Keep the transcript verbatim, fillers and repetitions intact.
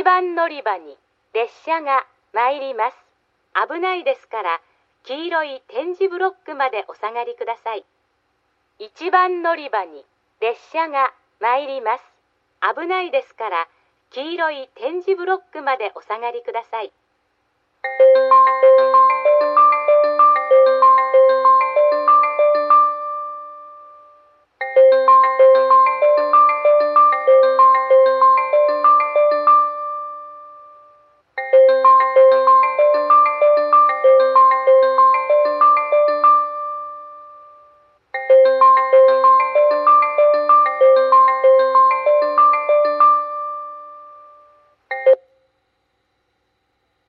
番乗り場に列車が参ります。危ないですから、黄色い点字ブロックまでお下がりください。いちばん乗り場に列車が参ります。危ないですから、黄色い点字ブロックまでお下がりください。